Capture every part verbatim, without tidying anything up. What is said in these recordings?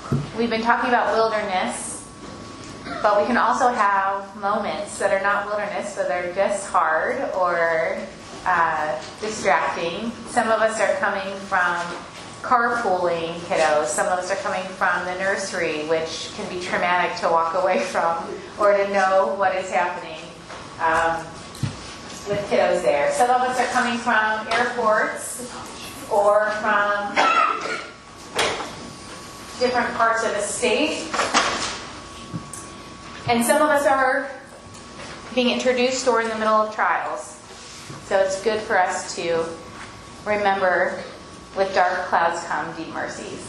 we've been talking about wilderness, but we can also have moments that are not wilderness, so they're just hard or uh, distracting. Some of us are coming from carpooling kiddos. Some of us are coming from the nursery, which can be traumatic to walk away from or to know what is happening um, with kiddos there. Some of us are coming from airports or from different parts of the state. And some of us are being introduced or in the middle of trials. So it's good for us to remember, with dark clouds come deep mercies.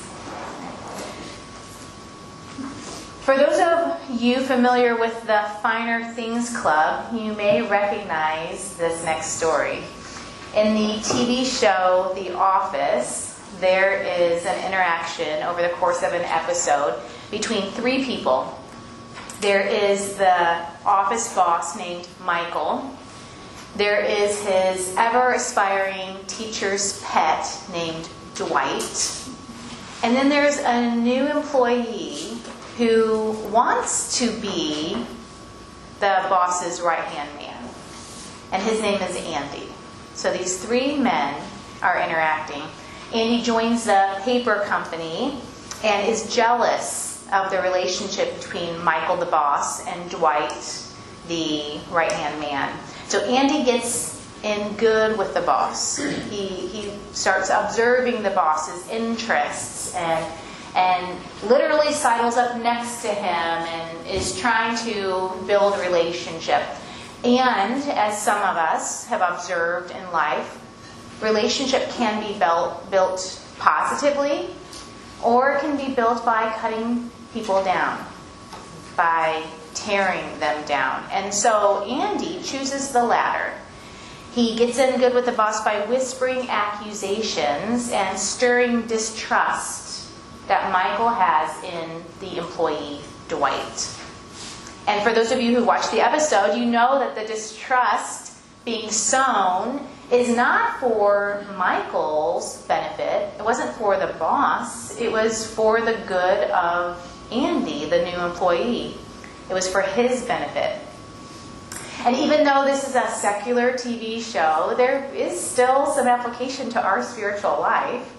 For those of you familiar with the Finer Things Club, you may recognize this next story. In the T V show The Office, there is an interaction over the course of an episode between three people. There is the office boss named Michael. There is his ever-aspiring teacher's pet named Dwight. And then there's a new employee who wants to be the boss's right-hand man. And his name is Andy. So these three men are interacting. Andy joins the paper company and is jealous of the relationship between Michael the boss and Dwight the right-hand man. So Andy gets in good with the boss. He he starts observing the boss's interests and and literally sidles up next to him and is trying to build a relationship. And as some of us have observed in life, relationship can be built built positively, or it can be built by cutting people down, by tearing them down. And so Andy chooses the latter. He gets in good with the boss by whispering accusations and stirring distrust that Michael has in the employee Dwight. And for those of you who watched the episode, you know that the distrust being sown is not for Michael's benefit. It wasn't for the boss. It was for the good of Andy, the new employee. It was for his benefit. And even though this is a secular T V show, there is still some application to our spiritual life.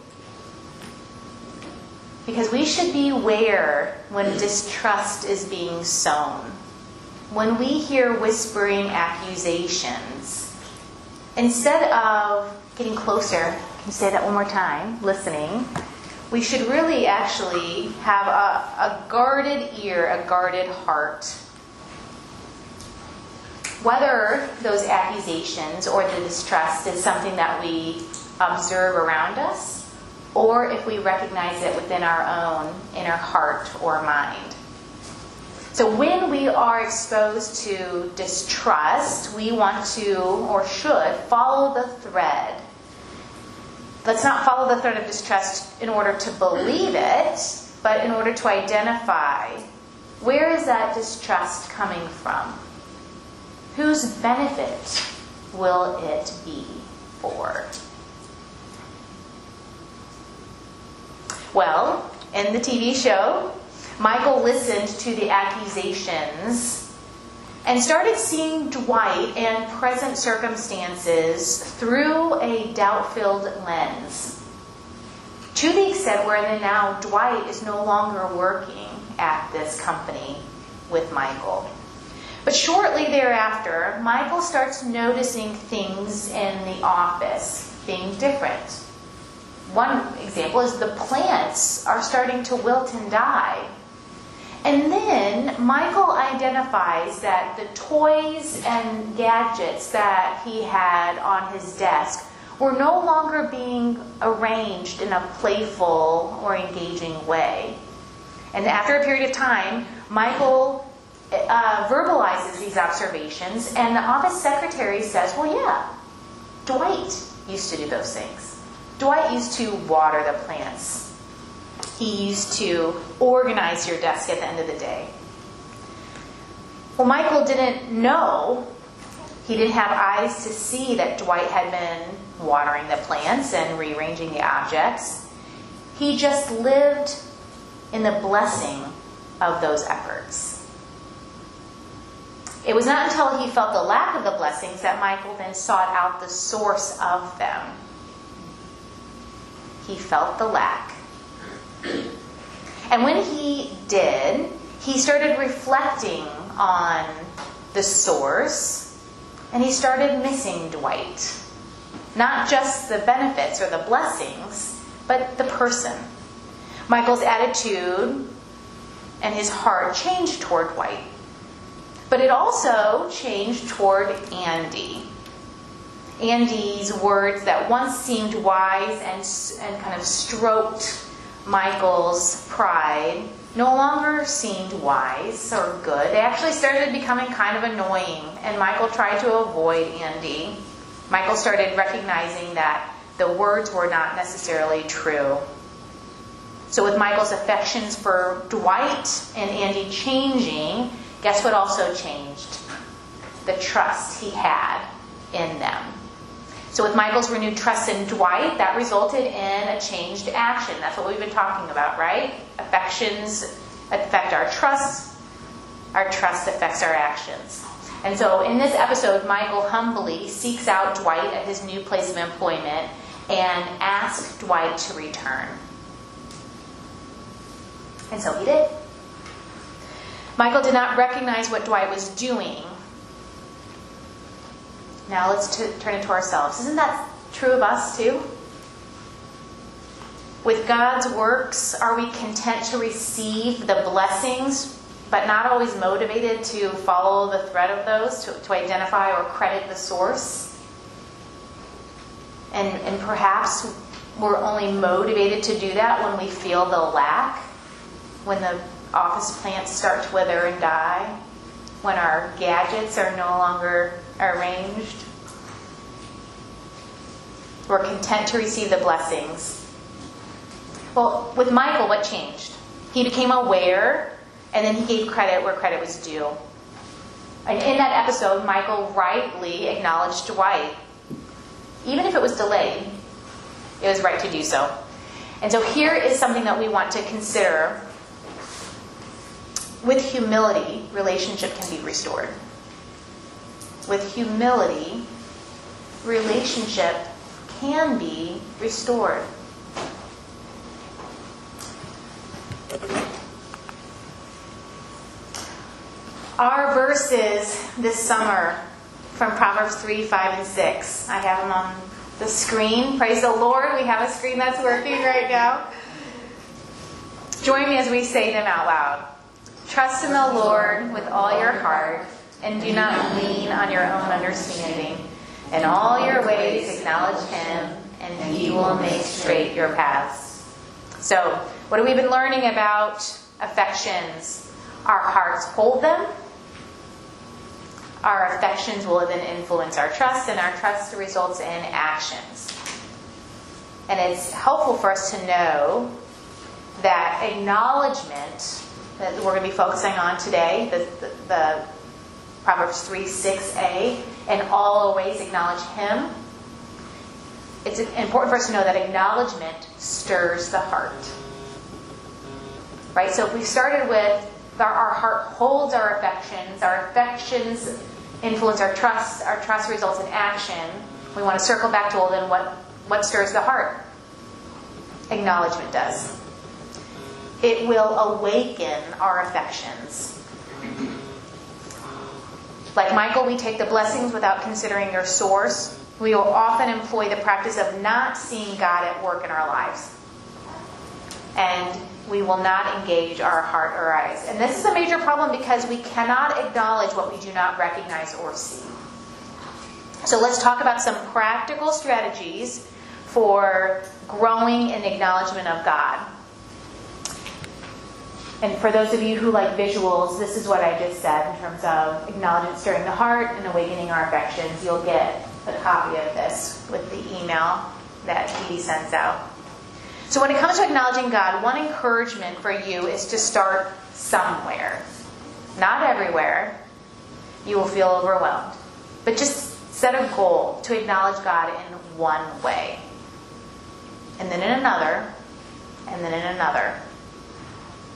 Because we should beware when distrust is being sown. When we hear whispering accusations, instead of getting closer, can you say that one more time, listening, we should really actually have a, a guarded ear, a guarded heart. Whether those accusations or the distrust is something that we observe around us, or if we recognize it within our own inner heart or mind. So when we are exposed to distrust, we want to, or should, follow the thread. Let's not follow the thread of distrust in order to believe it, but in order to identify, where is that distrust coming from? Whose benefit will it be for? Well, in the T V show, Michael listened to the accusations and started seeing Dwight and present circumstances through a doubt-filled lens. To the extent where then now Dwight is no longer working at this company with Michael. But shortly thereafter, Michael starts noticing things in the office being different. One example is the plants are starting to wilt and die. And then Michael identifies that the toys and gadgets that he had on his desk were no longer being arranged in a playful or engaging way. And after a period of time, Michael uh, verbalizes these observations, and the office secretary says, well, yeah, Dwight used to do those things. Dwight used to water the plants. He used to organize your desk at the end of the day. Well, Michael didn't know, he didn't have eyes to see that Dwight had been watering the plants and rearranging the objects. He just lived in the blessing of those efforts. It was not until he felt the lack of the blessings that Michael then sought out the source of them. He felt the lack. And when he did, he started reflecting on the source, and he started missing Dwight. Not just the benefits or the blessings, but the person. Michael's attitude and his heart changed toward Dwight. But it also changed toward Andy. Andy's words that once seemed wise and, and kind of stroked Michael's pride no longer seemed wise or good. They actually started becoming kind of annoying, and Michael tried to avoid Andy. Michael started recognizing that the words were not necessarily true. So with Michael's affections for Dwight and Andy changing, guess what also changed? The trust he had in them. So with Michael's renewed trust in Dwight, that resulted in a changed action. That's what we've been talking about, right? Affections affect our trust. Our trust affects our actions. And so in this episode, Michael humbly seeks out Dwight at his new place of employment and asks Dwight to return. And so he did. Michael did not recognize what Dwight was doing. Now let's t- turn it to ourselves. Isn't that true of us too? With God's works, are we content to receive the blessings, but not always motivated to follow the thread of those, to, to identify or credit the source? And, and perhaps we're only motivated to do that when we feel the lack, when the office plants start to wither and die, when our gadgets are no longer arranged. We're content to receive the blessings. Well, with Michael, what changed? He became aware, and then he gave credit where credit was due. And in that episode, Michael rightly acknowledged Dwight. Even if it was delayed, it was right to do so. And so here is something that we want to consider. With humility, relationship can be restored. With humility, relationship can be restored. Our verses this summer from Proverbs three, five, and six. I have them on the screen. Praise the Lord. We have a screen that's working right now. Join me as we say them out loud. Trust in the Lord with all your heart, and do not lean on your own understanding. In all your ways acknowledge Him, and He will make straight your paths. So, what have we been learning about affections? Our hearts hold them. Our affections will then influence our trust, and our trust results in actions. And it's helpful for us to know that acknowledgement that we're going to be focusing on today, the, the, the Proverbs three, six a, in all ways acknowledge Him. It's important for us to know that acknowledgement stirs the heart. Right? So if we started with our, our heart holds our affections, our affections influence our trust, our trust results in action, we want to circle back to, well, then what, what stirs the heart? Acknowledgement does. It will awaken our affections. Like Michael, we take the blessings without considering their source. We will often employ the practice of not seeing God at work in our lives. And we will not engage our heart or eyes. And this is a major problem because we cannot acknowledge what we do not recognize or see. So let's talk about some practical strategies for growing in acknowledgement of God. And for those of you who like visuals, this is what I just said in terms of acknowledgement stirring the heart and awakening our affections. You'll get a copy of this with the email that Dee Dee sends out. So when it comes to acknowledging God, one encouragement for you is to start somewhere. Not everywhere. You will feel overwhelmed. But just set a goal to acknowledge God in one way. And then in another. And then in another.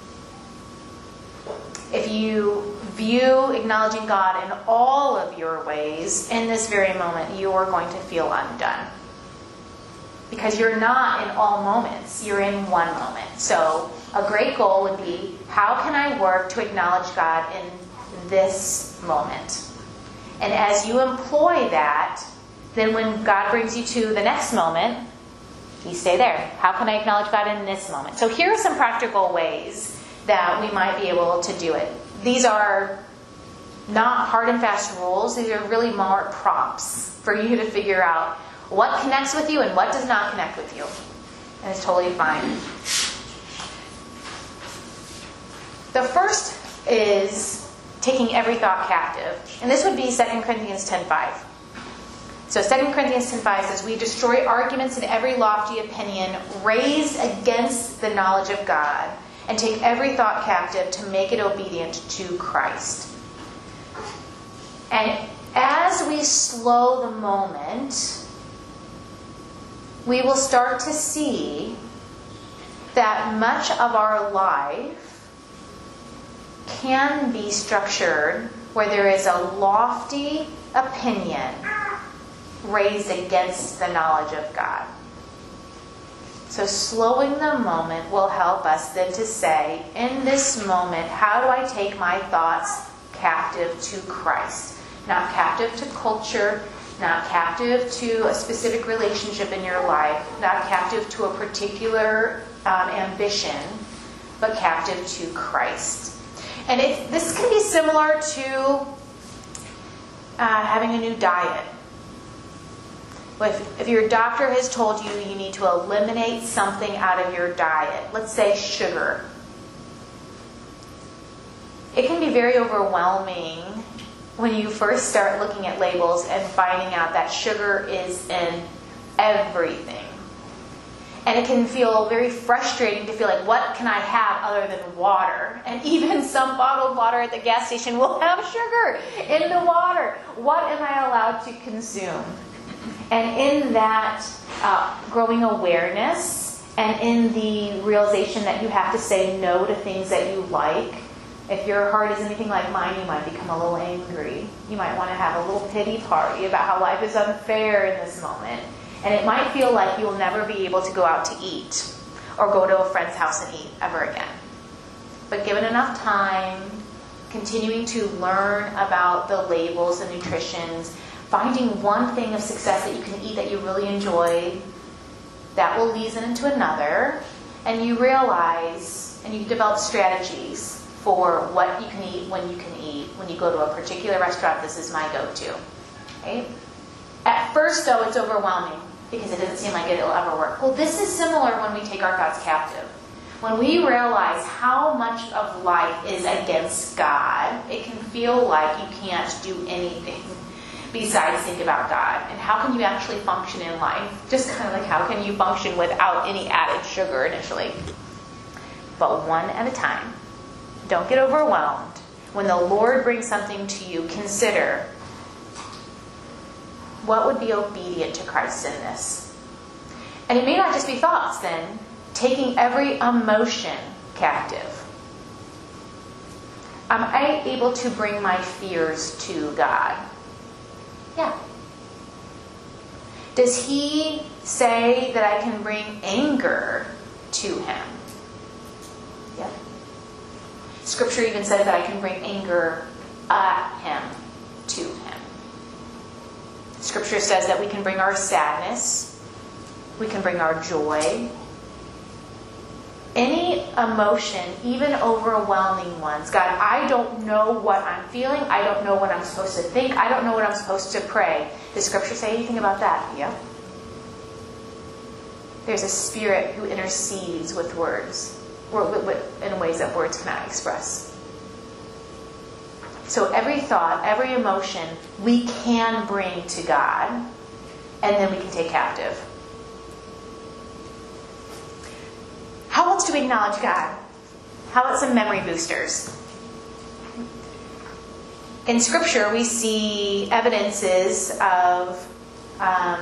If you view acknowledging God in all of your ways, in this very moment, you are going to feel undone. Because you're not in all moments, you're in one moment. So a great goal would be, how can I work to acknowledge God in this moment? And as you employ that, then when God brings you to the next moment, you stay there. How can I acknowledge God in this moment? So here are some practical ways that we might be able to do it. These are not hard and fast rules. These are really more prompts for you to figure out what connects with you and what does not connect with you. And it's totally fine. The first is taking every thought captive. And this would be Second Corinthians ten five. So Second Corinthians ten five says, we destroy arguments and every lofty opinion raised against the knowledge of God, and take every thought captive to make it obedient to Christ. And as we slow the moment, we will start to see that much of our life can be structured where there is a lofty opinion raised against the knowledge of God. So slowing the moment will help us then to say, in this moment, how do I take my thoughts captive to Christ? Not captive to culture, not captive to a specific relationship in your life, not captive to a particular um, ambition, but captive to Christ. And it, this can be similar to uh, having a new diet. If, if your doctor has told you you need to eliminate something out of your diet, let's say sugar, it can be very overwhelming when you first start looking at labels and finding out that sugar is in everything. And it can feel very frustrating to feel like, what can I have other than water? And even some bottled water at the gas station will have sugar in the water. What am I allowed to consume? And in that uh, growing awareness and in the realization that you have to say no to things that you like, if your heart is anything like mine, you might become a little angry. You might want to have a little pity party about how life is unfair in this moment. And it might feel like you'll never be able to go out to eat or go to a friend's house and eat ever again. But given enough time, continuing to learn about the labels and nutritions, finding one thing of success that you can eat that you really enjoy, that will lead into another, and you realize and you develop strategies for what you can eat, when you can eat. When you go to a particular restaurant, this is my go-to. Okay? At first, though, it's overwhelming because it doesn't seem like it'll ever work. Well, this is similar when we take our thoughts captive. When we realize how much of life is against God, it can feel like you can't do anything besides think about God. And how can you actually function in life? Just kind of like, how can you function without any added sugar initially? But one at a time. Don't get overwhelmed. When the Lord brings something to you, consider, what would be obedient to Christ in this? And it may not just be thoughts then. Taking every emotion captive. Am I able to bring my fears to God? Yeah. Does He say that I can bring anger to Him? Yeah. Scripture even says that I can bring anger at Him, to Him. Scripture says that we can bring our sadness, we can bring our joy, any emotion, even overwhelming ones. God, I don't know what I'm feeling. I don't know what I'm supposed to think. I don't know what I'm supposed to pray. Does Scripture say anything about that? Yeah. There's a Spirit who intercedes with words, or in ways that words cannot express. So every thought, every emotion, we can bring to God, and then we can take captive. How else do we acknowledge God? How about some memory boosters? In Scripture, we see evidences of um,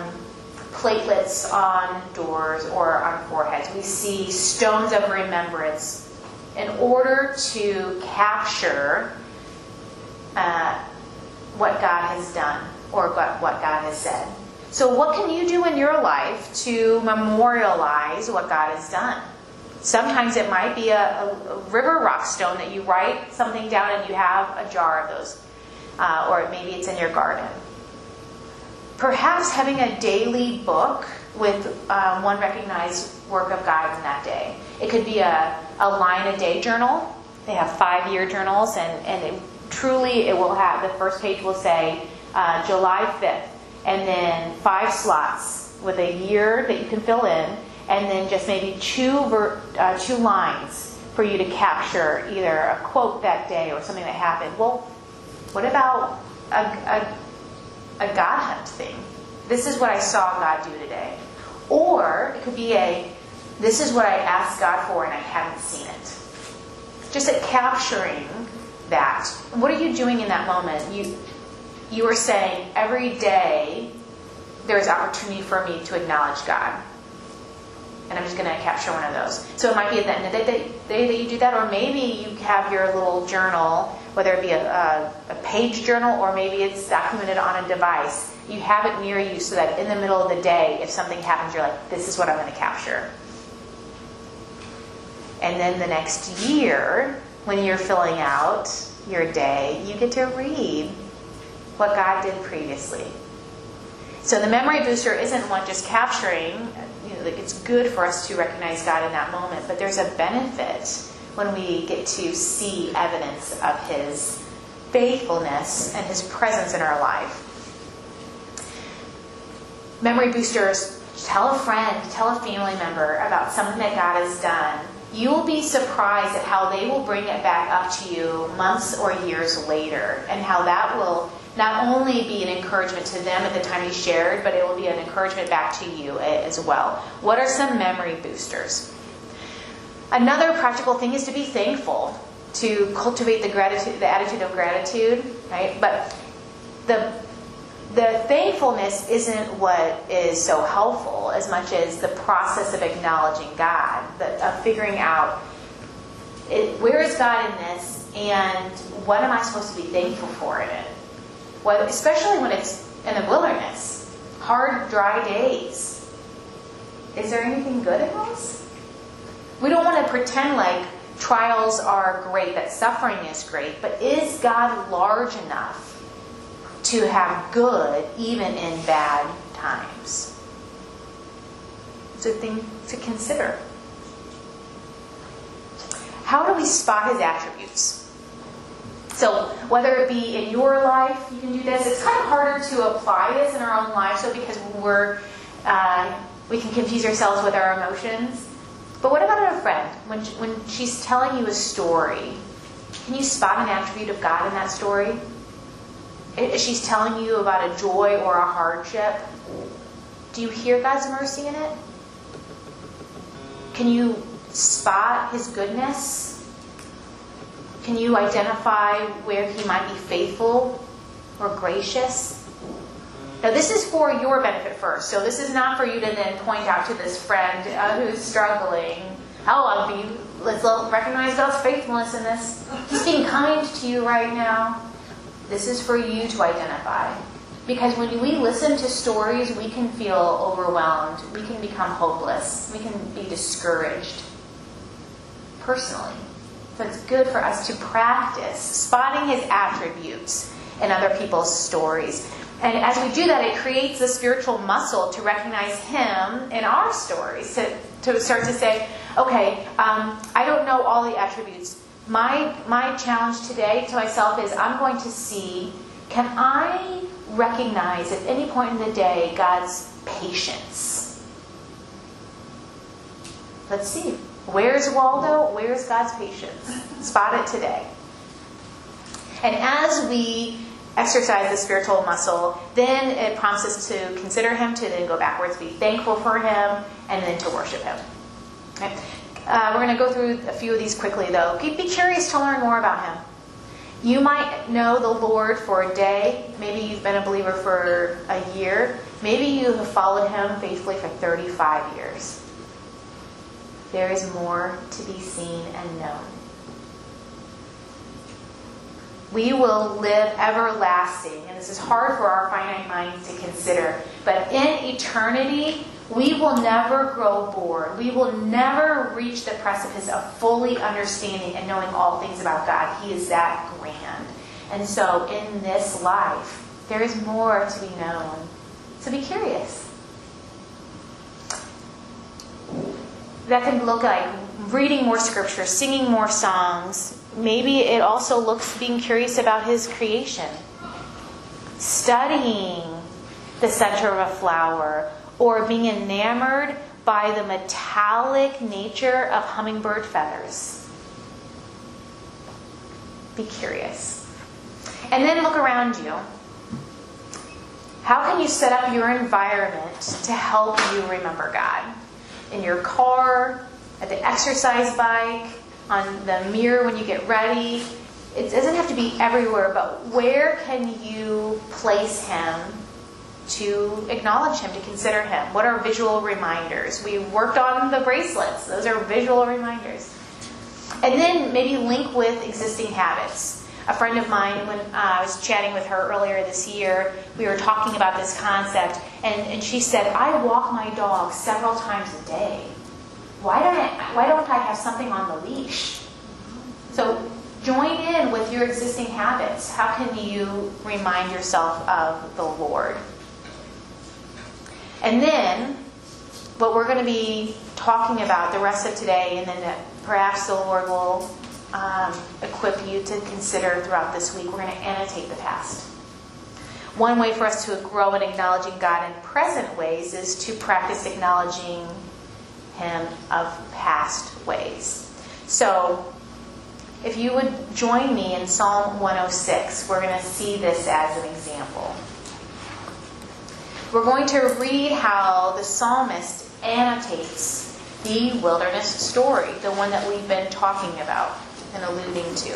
platelets on doors or on foreheads. We see stones of remembrance in order to capture uh, what God has done or what, what God has said. So what can you do in your life to memorialize what God has done? Sometimes it might be a, a, a river rock stone that you write something down and you have a jar of those. Uh, or maybe it's in your garden. Perhaps having a daily book with um, one recognized work of God in that day. It could be a, a line a day journal. They have five-year journals, and, and it, truly it will have, the first page will say uh, July fifth, and then five slots with a year that you can fill in, and then just maybe two, ver, uh, two lines for you to capture either a quote that day or something that happened. Well, what about a, a, a God hunt thing? This is what I saw God do today. Or it could be a, this is what I asked God for and I haven't seen it. Just at capturing that. What are you doing in that moment? You, you are saying, every day there is opportunity for me to acknowledge God. And I'm just going to capture one of those. So it might be at the end of the day, day that you do that, or maybe you have your little journal, whether it be a, a, a page journal or maybe it's documented on a device. You have it near you so that in the middle of the day, if something happens, you're like, this is what I'm going to capture. And then the next year, when you're filling out your day, you get to read what God did previously. So the memory booster isn't one just capturing, you know, like it's good for us to recognize God in that moment, but there's a benefit when we get to see evidence of His faithfulness and His presence in our life. Memory boosters, tell a friend, tell a family member about something that God has done. You will be surprised at how they will bring it back up to you months or years later, and how that will not only be an encouragement to them at the time you shared, but it will be an encouragement back to you as well. What are some memory boosters? Another practical thing is to be thankful, to cultivate the gratitude, the attitude of gratitude, right? But the the thankfulness isn't what is so helpful as much as the process of acknowledging God, the, of figuring out it, where is God in this, and what am I supposed to be thankful for in it? Well, especially when it's in the wilderness, hard, dry days. Is there anything good in those? We don't want to pretend like trials are great, that suffering is great, but is God large enough to have good even in bad times? It's a thing to consider. How do we spot His attributes? So whether it be in your life, you can do this. It's kind of harder to apply this in our own lives, so because we're uh, we can confuse ourselves with our emotions. But what about a friend? When she, when she's telling you a story, can you spot an attribute of God in that story? If she's telling you about a joy or a hardship, do you hear God's mercy in it? Can you spot His goodness? Can you identify where He might be faithful or gracious? Now, this is for your benefit first. So this is not for you to then point out to this friend uh, who's struggling. Oh, I'll be, let's recognize God's faithfulness in this. He's being kind to you right now. This is for you to identify. Because when we listen to stories, we can feel overwhelmed. We can become hopeless. We can be discouraged personally. So it's good for us to practice spotting His attributes in other people's stories. And as we do that, it creates a spiritual muscle to recognize Him in our stories. To, to start to say, okay, um, I don't know all the attributes. My, my challenge today to myself is I'm going to see, can I recognize at any point in the day God's patience? Let's see. Where's Waldo? Where's God's patience? Spot it today. And as we exercise the spiritual muscle, then it prompts us to consider Him, to then go backwards, be thankful for Him, and then to worship Him. Okay. Uh, we're going to go through a few of these quickly, though. Be, be curious to learn more about Him. You might know the Lord for a day. Maybe you've been a believer for a year. Maybe you have followed Him faithfully for thirty-five years. There is more to be seen and known. we will live everlasting. And this is hard for our finite minds to consider. But in eternity, we will never grow bored. We will never reach the precipice of fully understanding and knowing all things about God. He is that grand. And so in this life, there is more to be known. So be curious. That can look like reading more scripture, singing more songs. Maybe it also looks being curious about His creation. Studying the center of a flower, or being enamored by the metallic nature of hummingbird feathers. Be curious. And then look around you. How can you set up your environment to help you remember God? In your car, at the exercise bike, on the mirror when you get ready. It doesn't have to be everywhere, but where can you place Him to acknowledge Him, to consider Him? What are visual reminders? We worked on the bracelets. Those are visual reminders. And then maybe link with existing habits. A friend of mine, when uh, I was chatting with her earlier this year, we were talking about this concept, and, and she said, I walk my dog several times a day. Why don't I, why don't I have something on the leash? So join in with your existing habits. How can you remind yourself of the Lord? And then, what we're going to be talking about the rest of today, and then perhaps the Lord will um, equip you to consider throughout this week, we're going to annotate the past. One way for us to grow in acknowledging God in present ways is to practice acknowledging Him of past ways. So, if you would join me in Psalm one oh six, we're going to see this as an example. We're going to read how the psalmist annotates the wilderness story, the one that we've been talking about and alluding to.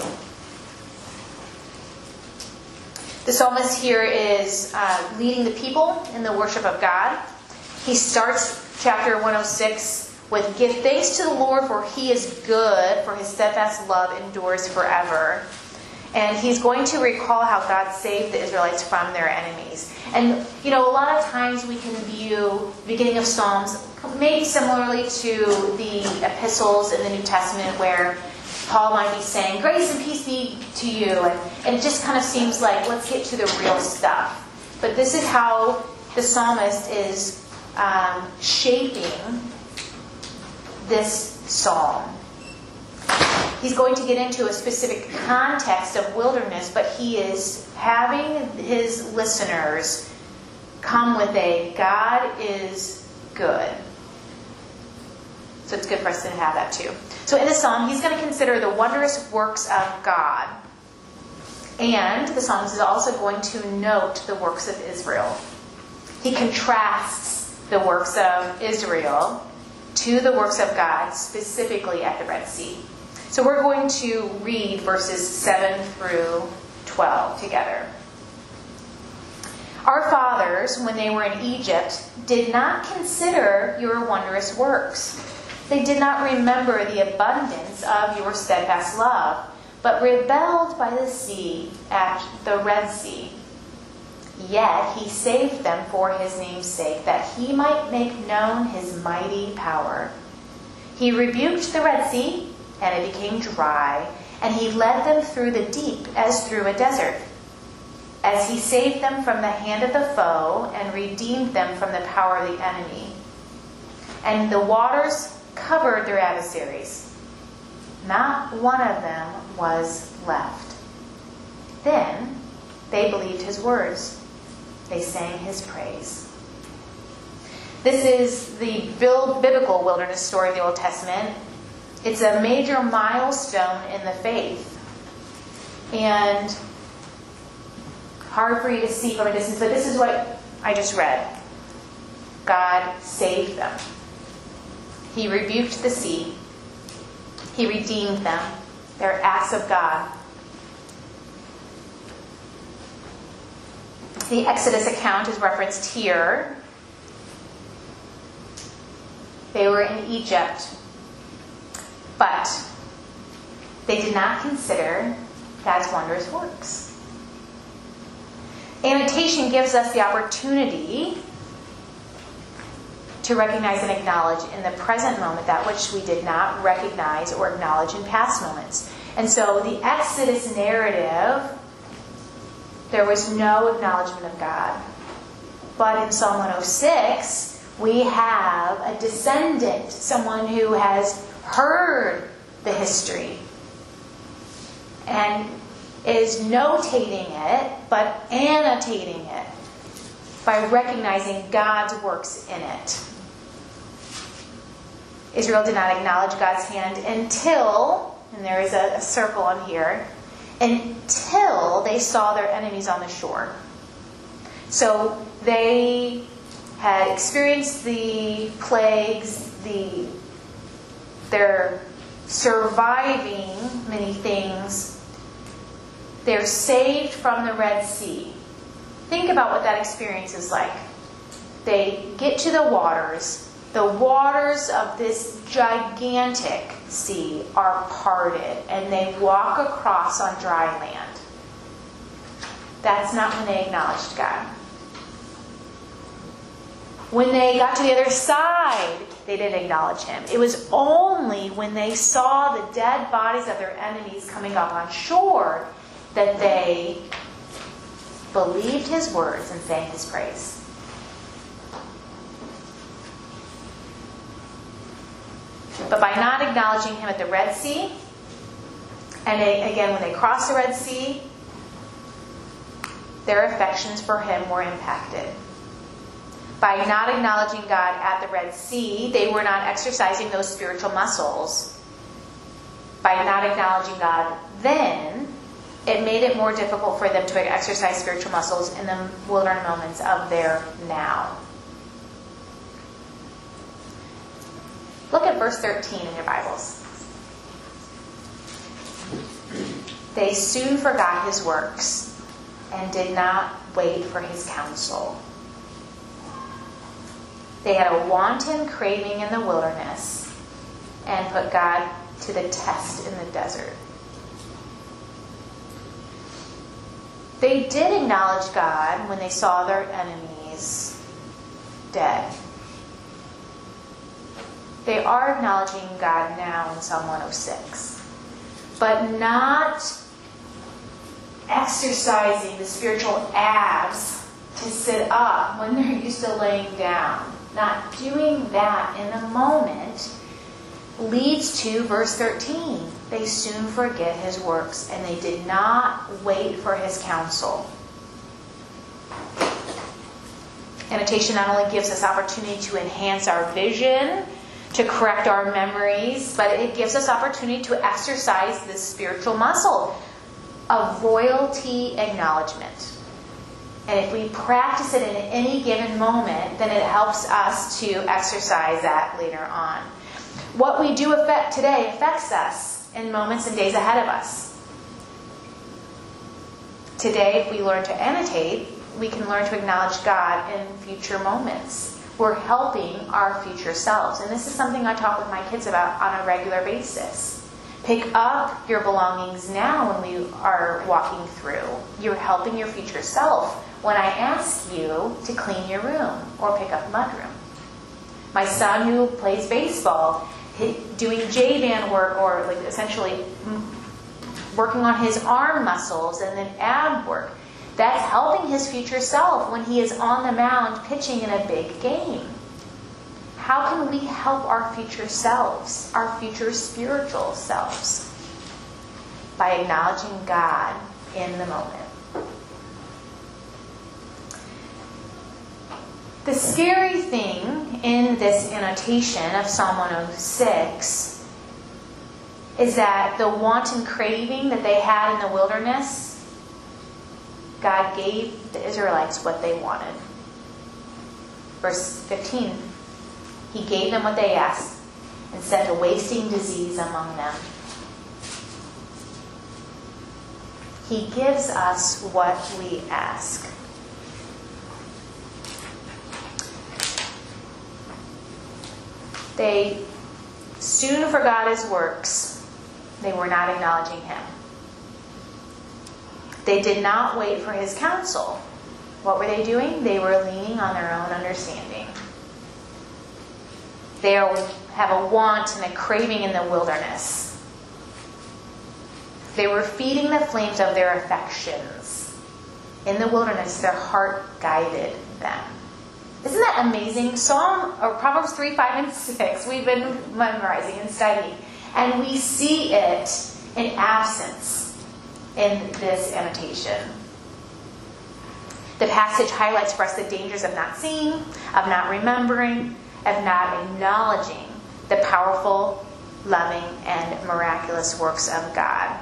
The psalmist here is uh, leading the people in the worship of God. He starts chapter one oh six with, give thanks to the Lord, for He is good, for His steadfast love endures forever. And he's going to recall how God saved the Israelites from their enemies. And, you know, a lot of times we can view the beginning of Psalms maybe similarly to the epistles in the New Testament, where Paul might be saying, grace and peace be to you. And, and it just kind of seems like, let's get to the real stuff. But this is how the psalmist is um, shaping this psalm. He's going to get into a specific context of wilderness, but he is having his listeners come with a God is good. So it's good for us to have that too. So in the psalm, he's going to consider the wondrous works of God. And the psalmist is also going to note the works of Israel. He contrasts the works of Israel to the works of God, specifically at the Red Sea. So we're going to read verses seven through twelve together. Our fathers, when they were in Egypt, did not consider your wondrous works. They did not remember the abundance of your steadfast love, but rebelled by the sea at the Red Sea. Yet he saved them for his name's sake, that he might make known his mighty power. He rebuked the Red Sea, and it became dry, and he led them through the deep as through a desert. As he saved them from the hand of the foe, and redeemed them from the power of the enemy. And the waters covered their adversaries. Not one of them was left. Then they believed his words. They sang his praise. This is the biblical wilderness story of the Old Testament. It's a major milestone in the faith. And hard for you to see from a distance, but this is what I just read. God saved them. He rebuked the sea. He redeemed them. They're acts of God. The Exodus account is referenced here. They were in Egypt, but they did not consider God's wondrous works. Annotation gives us the opportunity to recognize and acknowledge in the present moment that which we did not recognize or acknowledge in past moments. And so the Exodus narrative, there was no acknowledgement of God. But in Psalm one oh six, we have a descendant, someone who has heard the history and is notating it, but annotating it by recognizing God's works in it. Israel did not acknowledge God's hand until, and there is a, a circle on here, until they saw their enemies on the shore. So they had experienced the plagues, the they're surviving many things. They're saved from the Red Sea. Think about what that experience is like. They get to the waters. The waters of this gigantic sea are parted, and they walk across on dry land. That's not when they acknowledged God. When they got to the other side, they didn't acknowledge Him. It was only when they saw the dead bodies of their enemies coming up on shore that they believed His words and sang His praise. But by not acknowledging Him at the Red Sea, and they, again when they crossed the Red Sea, their affections for Him were impacted. By not acknowledging God at the Red Sea, they were not exercising those spiritual muscles. By not acknowledging God then, it made it more difficult for them to exercise spiritual muscles in the wilderness moments of their now. Look at verse thirteen in your Bibles. They soon forgot His works and did not wait for His counsel. They had a wanton craving in the wilderness and put God to the test in the desert. They did acknowledge God when they saw their enemies dead. They are acknowledging God now in Psalm one oh six, but not exercising the spiritual abs to sit up when they're used to laying down. Not doing that in the moment leads to verse thirteen. They soon forget His works, and they did not wait for His counsel. Annotation not only gives us opportunity to enhance our vision, to correct our memories, but it gives us opportunity to exercise this spiritual muscle of royalty acknowledgement. And if we practice it in any given moment, then it helps us to exercise that later on. What we do affect today affects us in moments and days ahead of us. Today, if we learn to annotate, we can learn to acknowledge God in future moments. We're helping our future selves. And this is something I talk with my kids about on a regular basis. Pick up your belongings now when we are walking through. You're helping your future self when I ask you to clean your room or pick up mudroom. My son who plays baseball, doing J-band work or like essentially working on his arm muscles and then ab work, that's helping his future self when he is on the mound pitching in a big game. How can we help our future selves, our future spiritual selves? By acknowledging God in the moment. The scary thing in this annotation of Psalm one oh six is that the wanton craving that they had in the wilderness, God gave the Israelites what they wanted. Verse fifteen, He gave them what they asked and sent a wasting disease among them. He gives us what we ask. They soon forgot His works. They were not acknowledging Him. They did not wait for his counsel. What were they doing? They were leaning on their own understanding. They are, have a want and a craving in the wilderness. They were feeding the flames of their affections. In the wilderness, their heart guided them. Isn't that amazing? Psalm or Proverbs three, five, and six, we've been memorizing and studying. And we see it in absence in this annotation. The passage highlights for us the dangers of not seeing, of not remembering, of not acknowledging the powerful, loving, and miraculous works of God.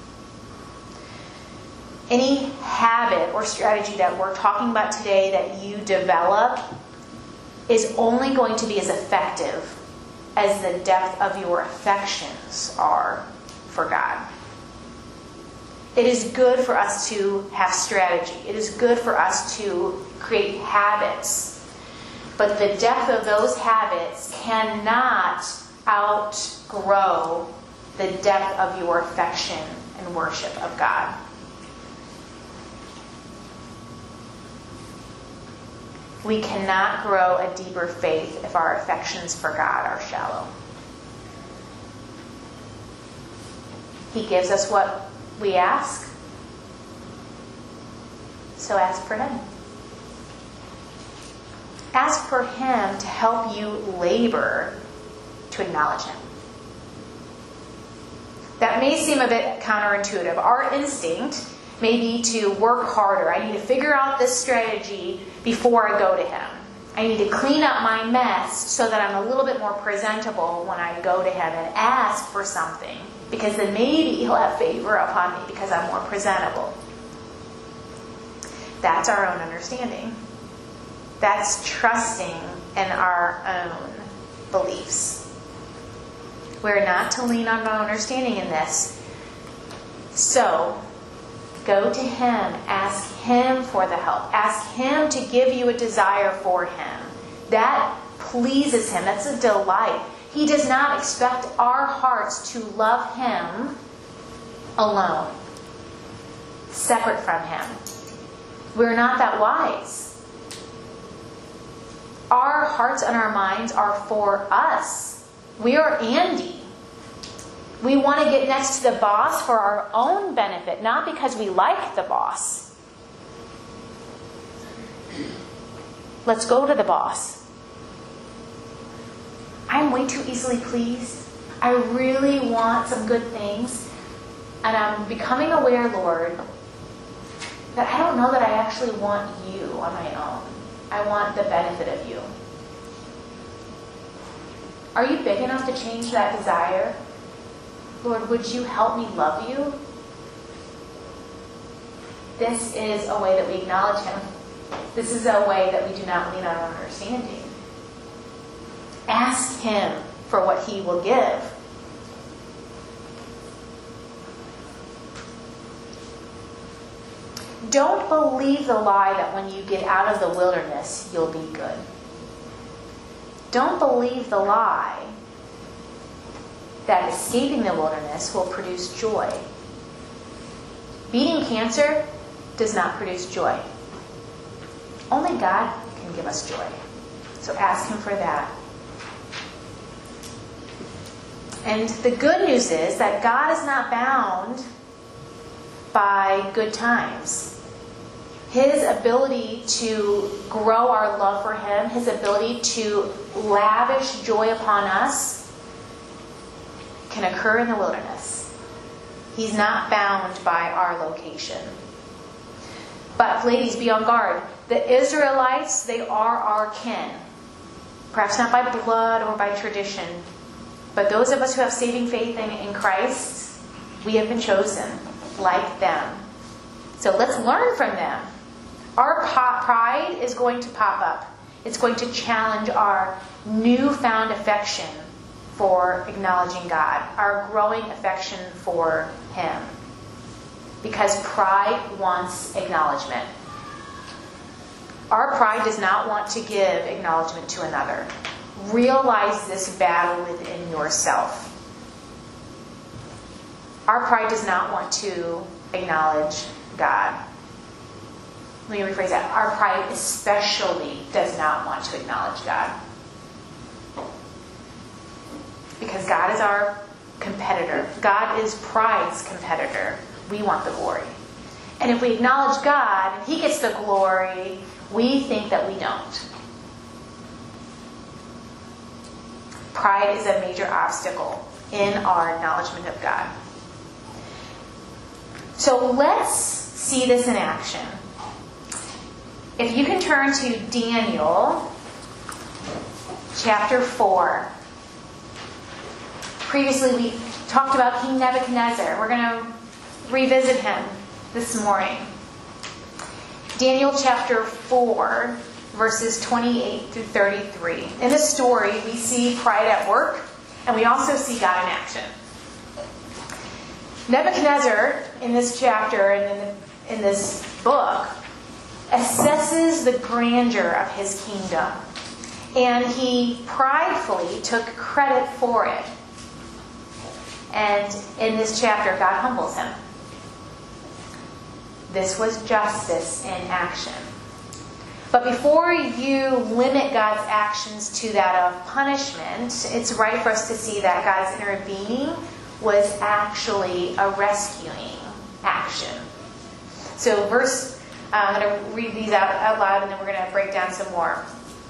Any habit or strategy that we're talking about today that you develop is only going to be as effective as the depth of your affections are for God. It is good for us to have strategy. It is good for us to create habits. But the depth of those habits cannot outgrow the depth of your affection and worship of God. We cannot grow a deeper faith if our affections for God are shallow. He gives us what we ask, so ask for Him. Ask for Him to help you labor to acknowledge Him. That may seem a bit counterintuitive. Our instinct may be to work harder. I need to figure out this strategy before I go to Him. I need to clean up my mess so that I'm a little bit more presentable when I go to Him and ask for something. Because then maybe He'll have favor upon me because I'm more presentable. That's our own understanding. That's trusting in our own beliefs. We're not to lean on our own understanding in this. So, go to Him. Ask Him for the help. Ask Him to give you a desire for Him. That pleases Him. That's a delight. He does not expect our hearts to love Him alone, separate from Him. We're not that wise. Our hearts and our minds are for us. We are Andy. We want to get next to the boss for our own benefit, not because we like the boss. Let's go to the boss. I'm way too easily pleased. I really want some good things. And I'm becoming aware, Lord, that I don't know that I actually want you on my own. I want the benefit of you. Are you big enough to change that desire? Lord, would you help me love you? This is a way that we acknowledge Him. This is a way that we do not lean on our understanding. Ask Him for what He will give. Don't believe the lie that when you get out of the wilderness, you'll be good. Don't believe the lie that escaping the wilderness will produce joy. Beating cancer does not produce joy. Only God can give us joy. So ask Him for that. And the good news is that God is not bound by good times. His ability to grow our love for Him, His ability to lavish joy upon us, can occur in the wilderness. He's not bound by our location. But ladies, be on guard. The Israelites, they are our kin. Perhaps not by blood or by tradition. But those of us who have saving faith in, in Christ, we have been chosen like them. So let's learn from them. Our pride is going to pop up. It's going to challenge our newfound affection for acknowledging God, our growing affection for Him. Because pride wants acknowledgement. Our pride does not want to give acknowledgement to another. Realize this battle within yourself. Our pride does not want to acknowledge God. Let me rephrase that. Our pride especially does not want to acknowledge God. Because God is our competitor. God is pride's competitor. We want the glory. And if we acknowledge God and He gets the glory, we think that we don't. Pride is a major obstacle in our acknowledgement of God. So let's see this in action. If you can turn to Daniel chapter four. Previously we talked about King Nebuchadnezzar. We're going to revisit him this morning. Daniel chapter four, verses twenty-eight through thirty-three. In this story, we see pride at work, and we also see God in action. Nebuchadnezzar, in this chapter and in, the, in this book, assesses the grandeur of his kingdom, and he pridefully took credit for it. And in this chapter, God humbles him. This was justice in action. But before you limit God's actions to that of punishment, it's right for us to see that God's intervening was actually a rescuing action. So verse, uh, I'm going to read these out, out loud, and then we're going to break down some more.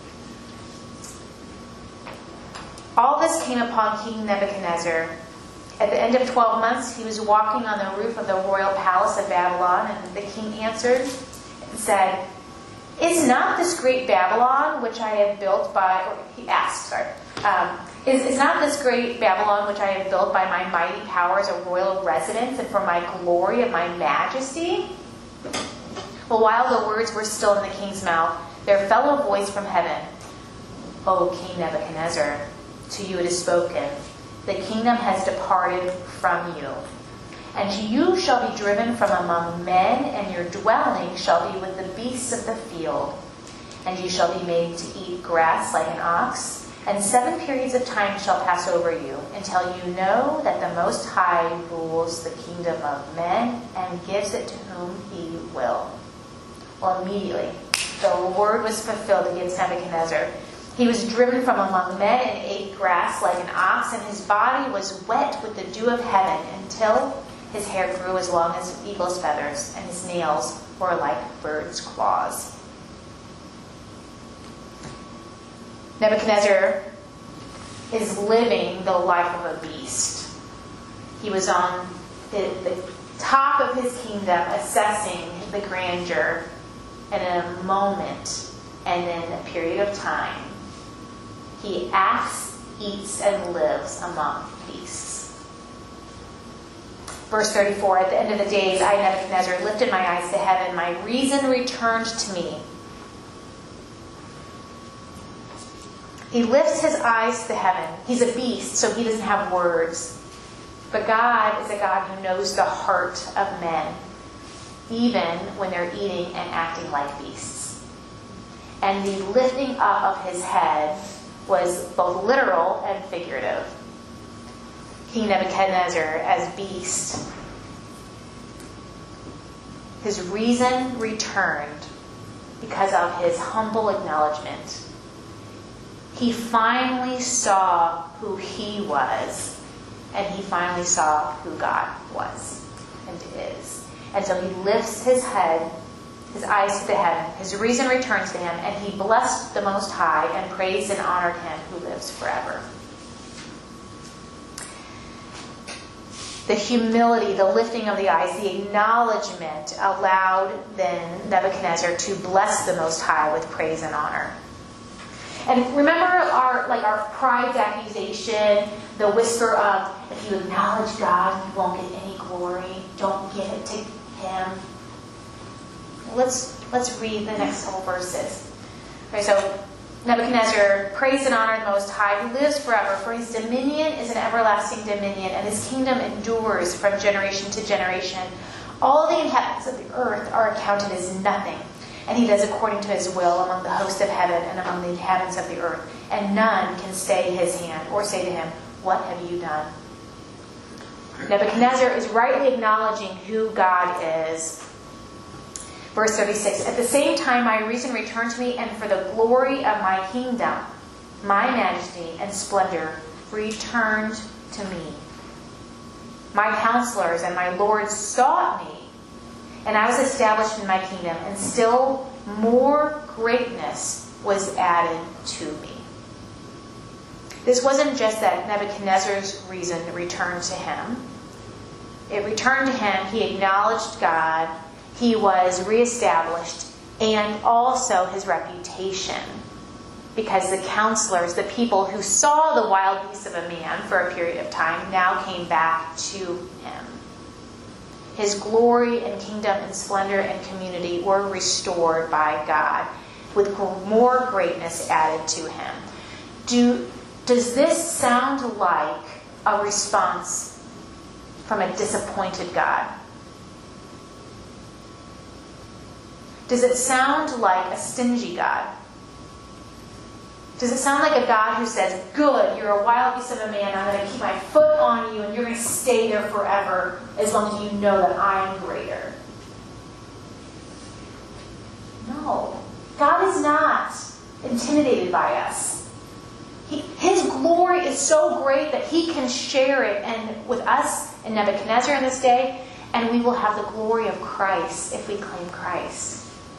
All this came upon King Nebuchadnezzar. At the end of twelve months, he was walking on the roof of the royal palace of Babylon, and the king answered and said, Is not this great Babylon, which I have built by, or he asked, sorry, um, is, is not this great Babylon, which I have built by my mighty powers, a royal residence, and for my glory and my majesty? Well, while the words were still in the king's mouth, there fell a voice from heaven. O King Nebuchadnezzar, to you it is spoken, the kingdom has departed from you. And you shall be driven from among men, and your dwelling shall be with the beasts of the field. And you shall be made to eat grass like an ox, and seven periods of time shall pass over you, until you know that the Most High rules the kingdom of men, and gives it to whom He will. Well, immediately the word was fulfilled against Nebuchadnezzar. He was driven from among men and ate grass like an ox, and his body was wet with the dew of heaven, until his hair grew as long as eagle's feathers, and his nails were like birds' claws. Nebuchadnezzar is living the life of a beast. He was on the, the top of his kingdom, assessing the grandeur, and in a moment, and in a period of time, he acts, eats, and lives among beasts. Verse thirty-four, at the end of the days, I, Nebuchadnezzar, lifted my eyes to heaven. My reason returned to me. He lifts his eyes to heaven. He's a beast, so he doesn't have words. But God is a God who knows the heart of men, even when they're eating and acting like beasts. And the lifting up of his head was both literal and figurative. King Nebuchadnezzar as beast, his reason returned because of his humble acknowledgement. He finally saw who he was, and he finally saw who God was and is. And so he lifts his head, his eyes to the heaven. His reason returns to him, and he blessed the Most High and praised and honored him who lives forever. The humility, the lifting of the eyes, the acknowledgement allowed then Nebuchadnezzar to bless the Most High with praise and honor. And remember our like our pride's accusation, the whisper of, if you acknowledge God, you won't get any glory. Don't give it to him. Let's let's read the next whole verses. Okay, so Nebuchadnezzar praised and honored the Most High, who lives forever, for his dominion is an everlasting dominion, and his kingdom endures from generation to generation. All the inhabitants of the earth are accounted as nothing, and he does according to his will among the hosts of heaven and among the inhabitants of the earth. And none can stay his hand or say to him, what have you done? Nebuchadnezzar is rightly acknowledging who God is. Verse thirty-six, at the same time my reason returned to me, and for the glory of my kingdom, my majesty and splendor returned to me. My counselors and my lords sought me, and I was established in my kingdom, and still more greatness was added to me. This wasn't just that Nebuchadnezzar's reason returned to him. It returned to him. He acknowledged God. He was reestablished, and also his reputation. Because the counselors, the people who saw the wild beasts of a man for a period of time, now came back to him. His glory and kingdom and splendor and community were restored by God, with more greatness added to him. Do, does this sound like a response from a disappointed God? Does it sound like a stingy God? Does it sound like a God who says, good, you're a wild beast of a man, I'm going to keep my foot on you and you're going to stay there forever as long as you know that I'm greater? No. God is not intimidated by us. He, his glory is so great that he can share it and with us and Nebuchadnezzar in this day, and we will have the glory of Christ if we claim Christ.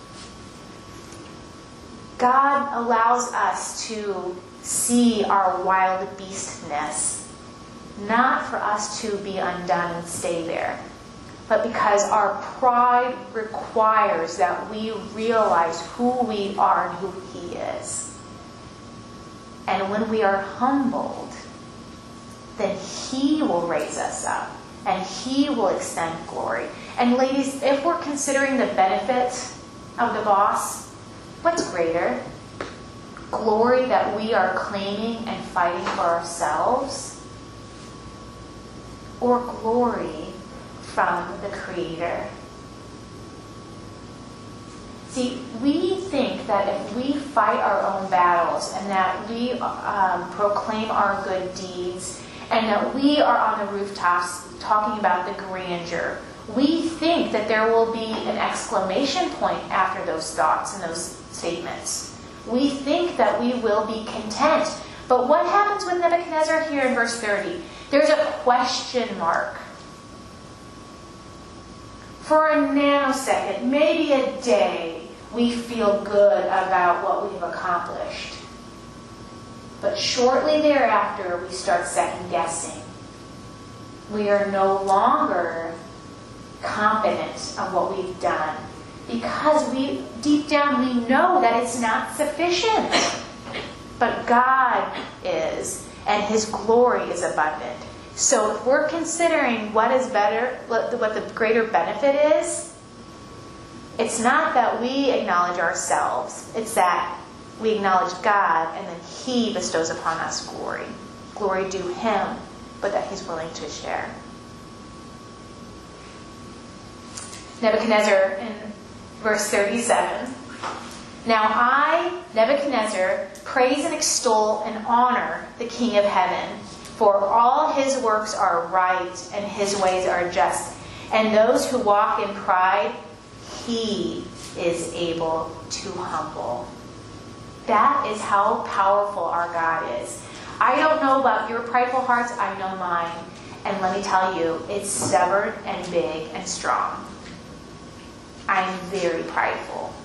God allows us to see our wild beastness, not for us to be undone and stay there, but because our pride requires that we realize who we are and who he is. And when we are humbled, then he will raise us up and he will extend glory. And ladies, if we're considering the benefit of the boss, what's greater? Glory that we are claiming and fighting for ourselves? Or glory from the Creator? See, we think that if we fight our own battles and that we um, proclaim our good deeds and that we are on the rooftops talking about the grandeur, we think that there will be an exclamation point after those thoughts and those statements. We think that we will be content. But what happens with Nebuchadnezzar here in verse thirty? There's a question mark. For a nanosecond, maybe a day, we feel good about what we've accomplished. But shortly thereafter, we start second guessing. We are no longer confident of what we've done, because we deep down we know that it's not sufficient. But God is, and his glory is abundant. So if we're considering what is better, what the, what the greater benefit is, it's not that we acknowledge ourselves, it's that we acknowledge God and then he bestows upon us glory. Glory due him, but that he's willing to share. Nebuchadnezzar in verse thirty-seven. Now I, Nebuchadnezzar, praise and extol and honor the King of heaven, for all his works are right and his ways are just. And those who walk in pride, he is able to humble. That is how powerful our God is. I don't know about your prideful hearts, I know mine. And let me tell you, it's stubborn and big and strong. I'm very prideful.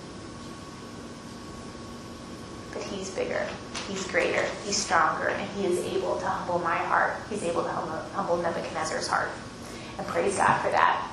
But he's bigger, he's greater, he's stronger, and he is able to humble my heart. He's able to humble, humble Nebuchadnezzar's heart. And praise God for that.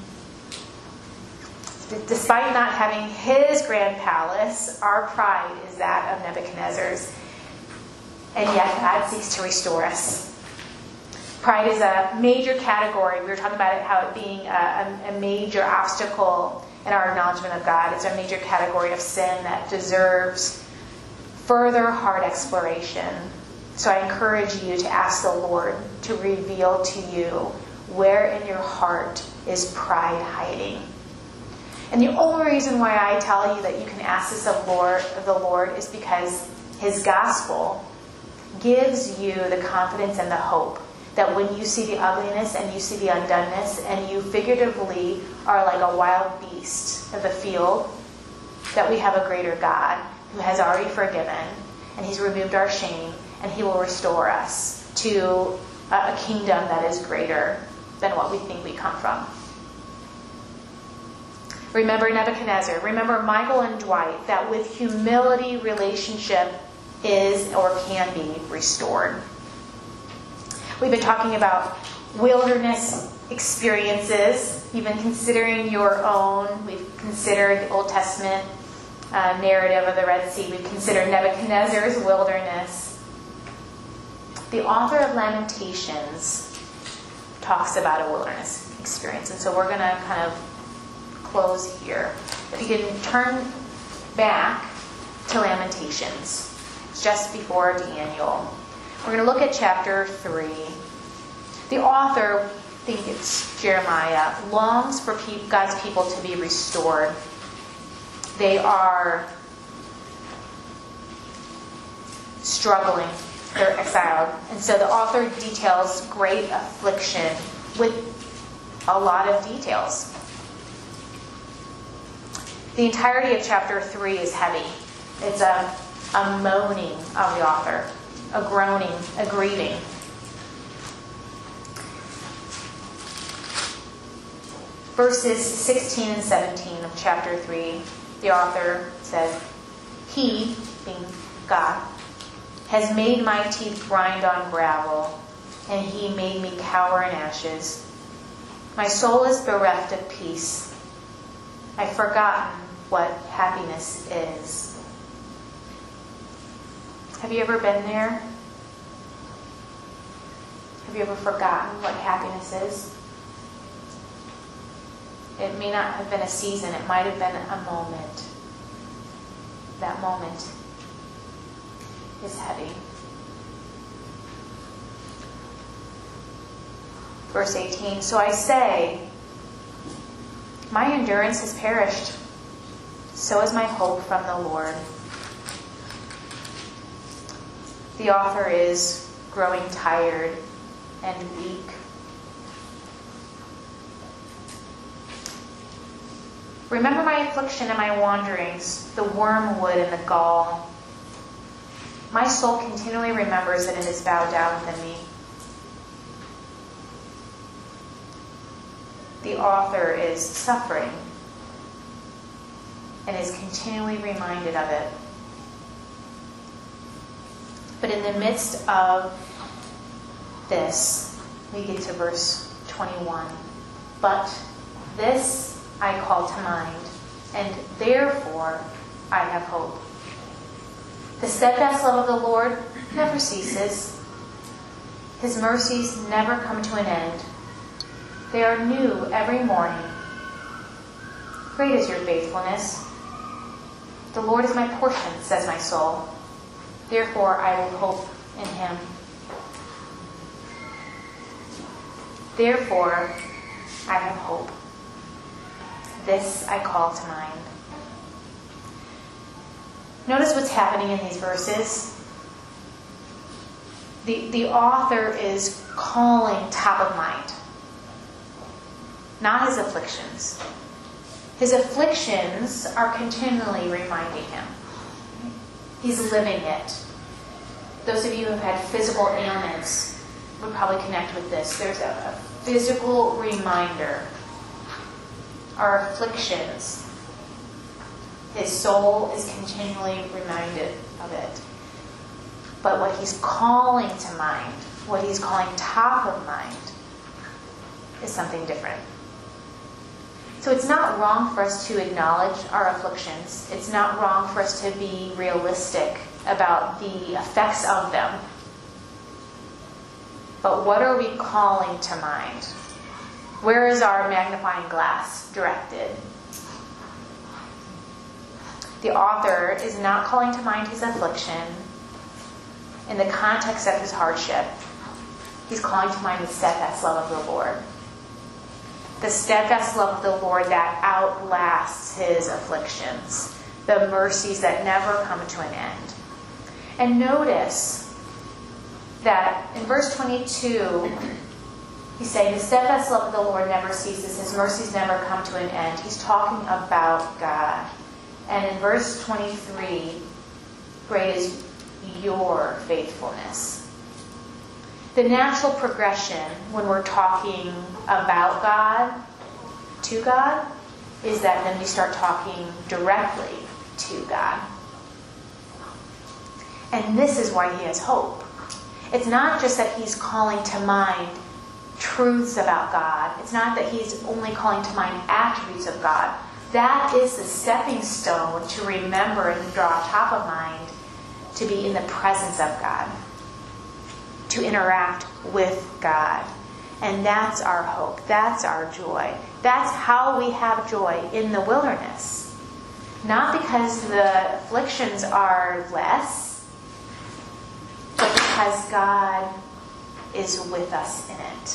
Despite not having his grand palace, our pride is that of Nebuchadnezzar's. And yet God seeks to restore us. Pride is a major category. We were talking about it, how it being a, a major obstacle in our acknowledgement of God. It's a major category of sin that deserves further hard exploration. So I encourage you to ask the Lord to reveal to you where in your heart is pride hiding. And the only reason why I tell you that you can ask this of Lord, of the Lord is because his gospel gives you the confidence and the hope That when you see the ugliness and you see the undoneness and you figuratively are like a wild beast of the field, that we have a greater God who has already forgiven, and he's removed our shame, and he will restore us to a kingdom that is greater than what we think we come from. Remember Nebuchadnezzar. Remember Michael and Dwight, that with humility, relationship is or can be restored. We've been talking about wilderness experiences. You've been considering your own. We've considered the Old Testament uh, narrative of the Red Sea. We've considered Nebuchadnezzar's wilderness. The author of Lamentations talks about a wilderness experience. And so we're going to kind of close here. If you can turn back to Lamentations, just before Daniel. We're going to look at chapter three. The author, I think it's Jeremiah, longs for pe- God's people to be restored. They are struggling. They're exiled. And so the author details great affliction with a lot of details. The entirety of chapter three is heavy. It's a, a moaning of the author, a groaning, a grieving. Verses sixteen and seventeen of chapter three, the author says, He, being God, has made my teeth grind on gravel, and he made me cower in ashes. My soul is bereft of peace. I've forgotten what happiness is. Have you ever been there? Have you ever forgotten what happiness is? It may not have been a season. It might have been a moment. That moment is heavy. Verse eighteen, So I say, my endurance has perished. So is my hope from the Lord. The author is growing tired and weak. Remember my affliction and my wanderings, the wormwood and the gall. My soul continually remembers that it is bowed down within me. The author is suffering and is continually reminded of it. But in the midst of this, we get to verse twenty-one. But this I call to mind, and therefore I have hope. The steadfast love of the Lord never ceases. His mercies never come to an end. They are new every morning. Great is your faithfulness. The Lord is my portion, says my soul. Therefore I will hope in him. Therefore I have hope. This I call to mind. Notice what's happening in these verses. The, the author is calling top of mind. Not his afflictions. His afflictions are continually reminding him. He's living it. Those of you who have had physical ailments would probably connect with this. There's a, a physical reminder. Our afflictions. His soul is continually reminded of it. But what he's calling to mind, what he's calling top of mind, is something different. So it's not wrong for us to acknowledge our afflictions. It's not wrong for us to be realistic about the effects of them. But what are we calling to mind? Where is our magnifying glass directed? The author is not calling to mind his affliction in the context of his hardship. He's calling to mind the steadfast love of the Lord. The steadfast love of the Lord that outlasts his afflictions. The mercies that never come to an end. And notice that in verse twenty-two, he's saying, the steadfast love of the Lord never ceases. His mercies never come to an end. He's talking about God. And in verse twenty-three, great is your faithfulness. The natural progression when we're talking about God, to God, is that then we start talking directly to God. And this is why he has hope. It's not just that he's calling to mind truths about God. It's not that he's only calling to mind attributes of God. That is the stepping stone to remember and draw top of mind to be in the presence of God, to interact with God. And that's our hope. That's our joy. That's how we have joy in the wilderness. Not because the afflictions are less, but because God is with us in it.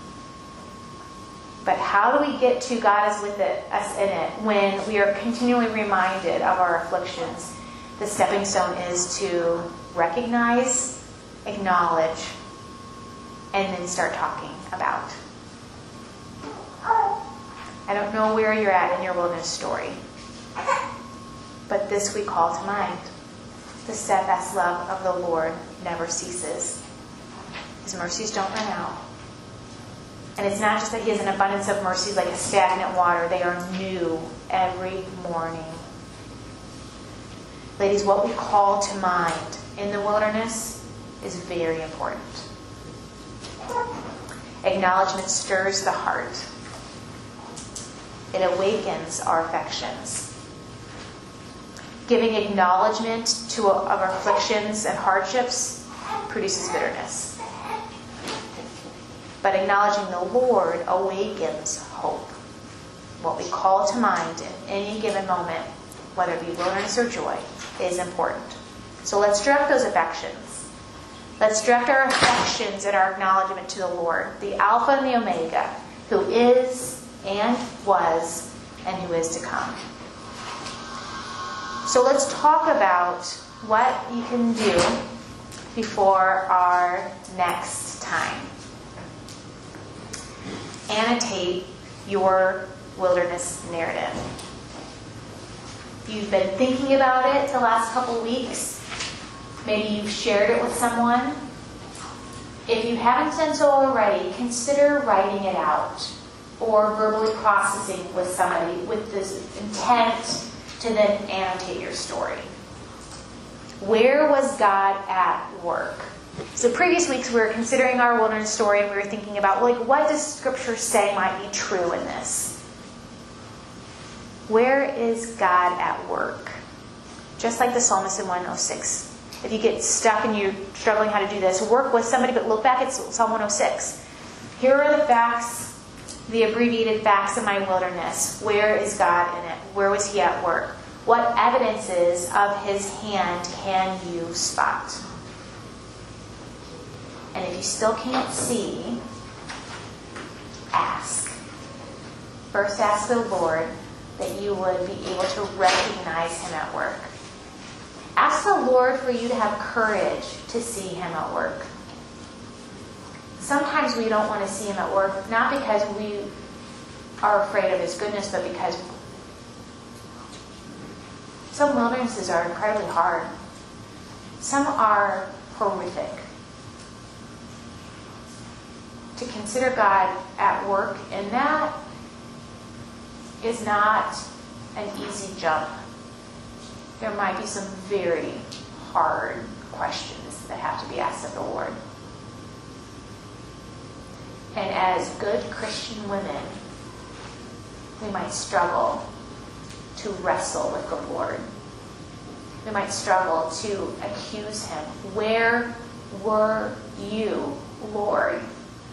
But how do we get to God is with it, us in it when we are continually reminded of our afflictions? The stepping stone is to recognize, acknowledge, and then start talking about. I don't know where you're at in your wilderness story, but this we call to mind. The steadfast love of the Lord never ceases. His mercies don't run out. And it's not just that he has an abundance of mercies like a stagnant water. They are new every morning. Ladies, what we call to mind in the wilderness is very important. Acknowledgement stirs the heart. It awakens our affections. Giving acknowledgement to of our afflictions and hardships produces bitterness. But acknowledging the Lord awakens hope. What we call to mind in any given moment, whether it be wilderness or joy, is important. So let's direct those affections. Let's direct our affections and our acknowledgement to the Lord, the Alpha and the Omega, who is and was and who is to come. So let's talk about what you can do before our next time. Annotate your wilderness narrative. You've been thinking about it the last couple weeks. Maybe you've shared it with someone. If you haven't done so already, consider writing it out or verbally processing with somebody with this intent to then annotate your story. Where was God at work? So previous weeks we were considering our wilderness story and we were thinking about, like, what does Scripture say might be true in this? Where is God at work? Just like the psalmist in one oh six. If you get stuck and you're struggling how to do this, work with somebody, but look back at Psalm one oh six. Here are the facts, the abbreviated facts of my wilderness. Where is God in it? Where was he at work? What evidences of his hand can you spot? And if you still can't see, ask. First ask the Lord that you would be able to recognize him at work. Ask the Lord for you to have courage to see him at work. Sometimes we don't want to see him at work, not because we are afraid of his goodness, but because some wildernesses are incredibly hard. Some are horrific. To consider God at work in that is not an easy jump. There might be some very hard questions that have to be asked of the Lord. And as good Christian women, we might struggle to wrestle with the Lord. We might struggle to accuse him. Where were you, Lord?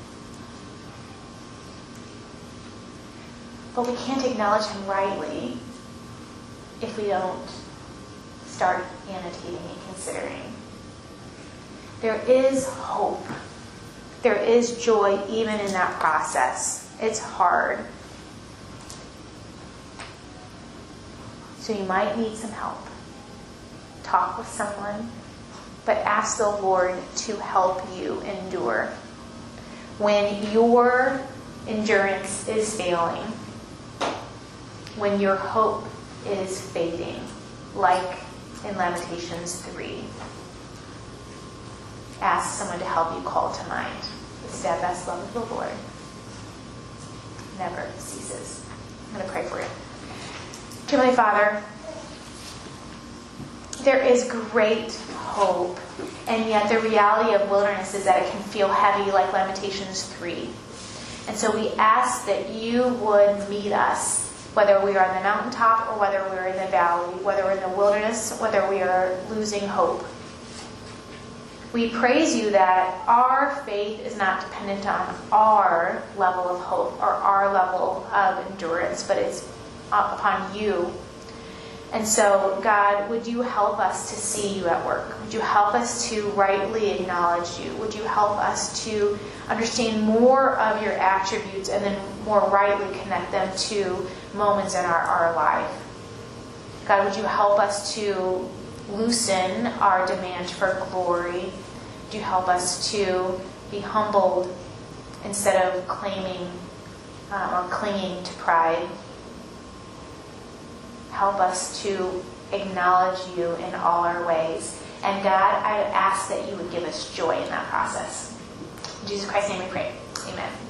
But we can't acknowledge him rightly if we don't start annotating and considering. There is hope. There is joy even in that process. It's hard. So you might need some help. Talk with someone. but ask the Lord to help you endure. When your endurance is failing, when your hope is fading, like in Lamentations three, ask someone to help you call to mind the steadfast love of the Lord never ceases. I'm going to pray for you. Heavenly Father, there is great hope, and yet the reality of wilderness is that it can feel heavy like Lamentations three. And so we ask that you would meet us, whether we are on the mountaintop or whether we're in the valley, whether we're in the wilderness, whether we are losing hope. We praise you that our faith is not dependent on our level of hope or our level of endurance, but it's upon you. And so, God, would you help us to see you at work? Would you help us to rightly acknowledge you? Would you help us to understand more of your attributes and then more rightly connect them to moments in our, our life? God, would you help us to loosen our demand for glory? Would you help us to be humbled instead of claiming um, or clinging to pride? Help us to acknowledge you in all our ways. And God, I ask that you would give us joy in that process. In Jesus Christ's name we pray. Amen.